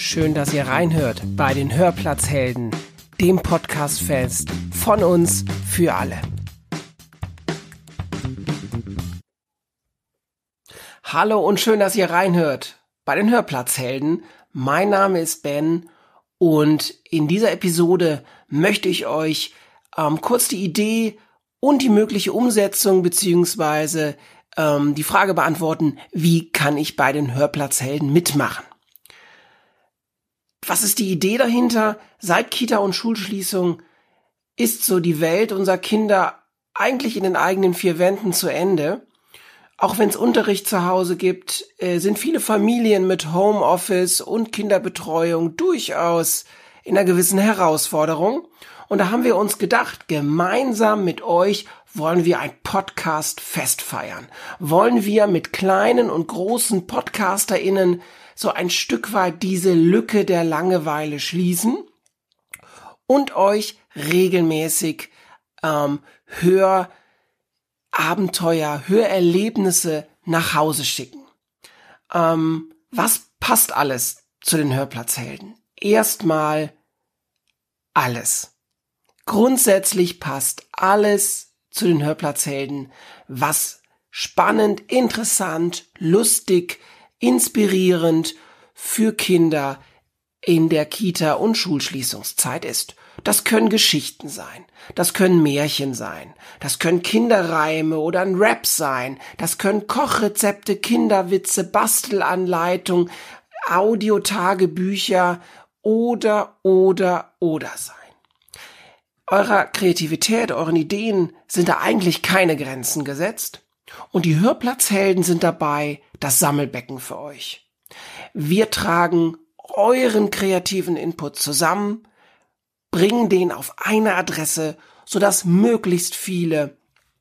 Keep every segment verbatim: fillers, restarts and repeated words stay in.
Schön, dass ihr reinhört bei den Hörplatzhelden, dem Podcast-Fest von uns für alle. Hallo und schön, dass ihr reinhört bei den Hörplatzhelden. Mein Name ist Ben und in dieser Episode möchte ich euch ähm, kurz die Idee und die mögliche Umsetzung beziehungsweise ähm, die Frage beantworten, wie kann ich bei den Hörplatzhelden mitmachen? Was ist die Idee dahinter? Seit Kita- und Schulschließung ist so die Welt unserer Kinder eigentlich in den eigenen vier Wänden zu Ende. Auch wenn es Unterricht zu Hause gibt, äh, sind viele Familien mit Homeoffice und Kinderbetreuung durchaus in einer gewissen Herausforderung. Und da haben wir uns gedacht, gemeinsam mit euch wollen wir ein Podcast-Fest feiern. Wollen wir mit kleinen und großen PodcasterInnen so ein Stück weit diese Lücke der Langeweile schließen und euch regelmäßig ähm, Hörabenteuer, Hörerlebnisse nach Hause schicken. Ähm, was passt alles zu den Hörplatzhelden? Erstmal alles. Grundsätzlich passt alles zu den Hörplatzhelden, was spannend, interessant, lustig, inspirierend für Kinder in der Kita- und Schulschließungszeit ist. Das können Geschichten sein, das können Märchen sein, das können Kinderreime oder ein Rap sein, das können Kochrezepte, Kinderwitze, Bastelanleitung, Audiotagebücher oder, oder, oder sein. Eurer Kreativität, euren Ideen sind da eigentlich keine Grenzen gesetzt. Und die Hörplatzhelden sind dabei das Sammelbecken für euch. Wir tragen euren kreativen Input zusammen, bringen den auf eine Adresse, sodass möglichst viele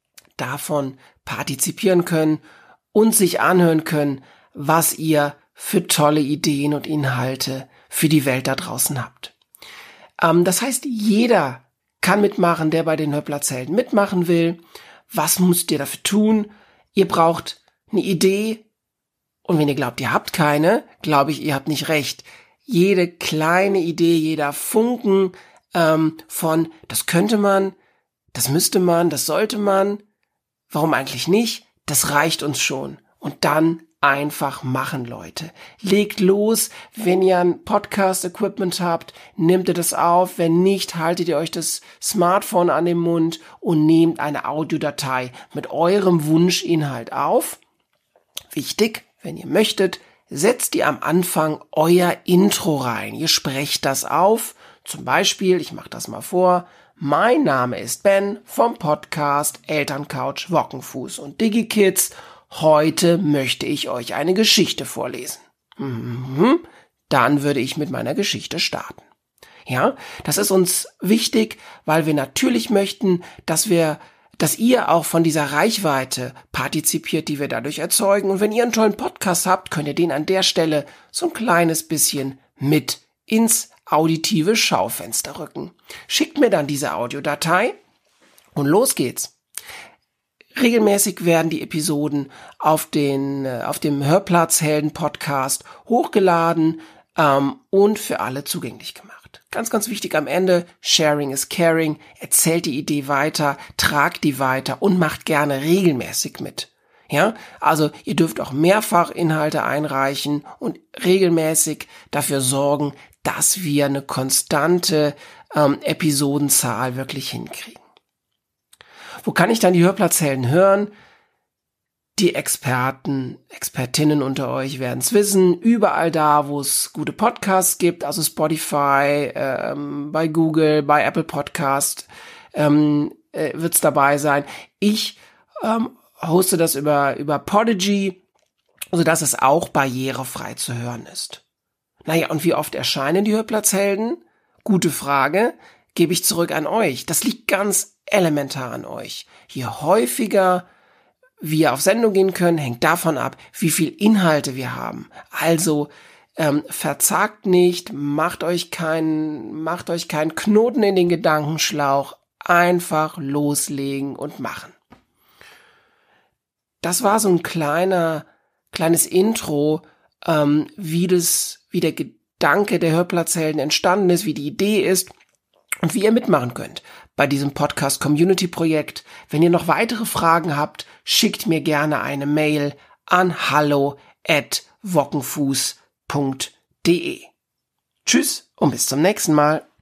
davon partizipieren können und sich anhören können, was ihr für tolle Ideen und Inhalte für die Welt da draußen habt. Ähm, das heißt, jeder kann mitmachen, der bei den Hörplatzhelden mitmachen will. Was müsst ihr dafür tun? Ihr braucht eine Idee und wenn ihr glaubt, ihr habt keine, glaube ich, ihr habt nicht recht. Jede kleine Idee, jeder Funken ähm, von, das könnte man, das müsste man, das sollte man, warum eigentlich nicht, das reicht uns schon. Und dann einfach machen, Leute. Legt los, wenn ihr ein Podcast-Equipment habt, nehmt ihr das auf, wenn nicht, haltet ihr euch das Smartphone an den Mund und nehmt eine Audiodatei mit eurem Wunschinhalt auf. Wichtig, wenn ihr möchtet, setzt ihr am Anfang euer Intro rein. Ihr sprecht das auf, zum Beispiel, ich mache das mal vor, mein Name ist Ben vom Podcast Elterncouch, Wockenfuß und DigiKids. Heute möchte ich euch eine Geschichte vorlesen. Mhm. Dann würde ich mit meiner Geschichte starten. Ja, das ist uns wichtig, weil wir natürlich möchten, dass wir, dass ihr auch von dieser Reichweite partizipiert, die wir dadurch erzeugen. Und wenn ihr einen tollen Podcast habt, könnt ihr den an der Stelle so ein kleines bisschen mit ins auditive Schaufenster rücken. Schickt mir dann diese Audiodatei und los geht's. Regelmäßig werden die Episoden auf den auf dem Hörplatzhelden-Podcast hochgeladen ähm, und für alle zugänglich gemacht. Ganz, ganz wichtig am Ende, Sharing is Caring, erzählt die Idee weiter, tragt die weiter und macht gerne regelmäßig mit. Ja, also ihr dürft auch mehrfach Inhalte einreichen und regelmäßig dafür sorgen, dass wir eine konstante ähm, Episodenzahl wirklich hinkriegen. Wo kann ich dann die Hörplatzhelden hören? Die Experten, Expertinnen unter euch werden es wissen. Überall da, wo es gute Podcasts gibt, also Spotify, ähm, bei Google, bei Apple Podcast, ähm, äh, wird es dabei sein. Ich ähm, hoste das über, über Podigy, sodass es auch barrierefrei zu hören ist. Naja, und wie oft erscheinen die Hörplatzhelden? Gute Frage. Gebe ich zurück an euch. Das liegt ganz elementar an euch. Je häufiger wir auf Sendung gehen können, hängt davon ab, wie viel Inhalte wir haben. Also ähm, verzagt nicht, macht euch keinen, macht euch keinen Knoten in den Gedankenschlauch. Einfach loslegen und machen. Das war so ein kleiner, kleines Intro, ähm, wie das, wie der Gedanke der Hörplatzhelden entstanden ist, wie die Idee ist und wie ihr mitmachen könnt bei diesem Podcast-Community-Projekt. Wenn ihr noch weitere Fragen habt, schickt mir gerne eine Mail an hallo at wockenfuß punkt de. Tschüss und bis zum nächsten Mal.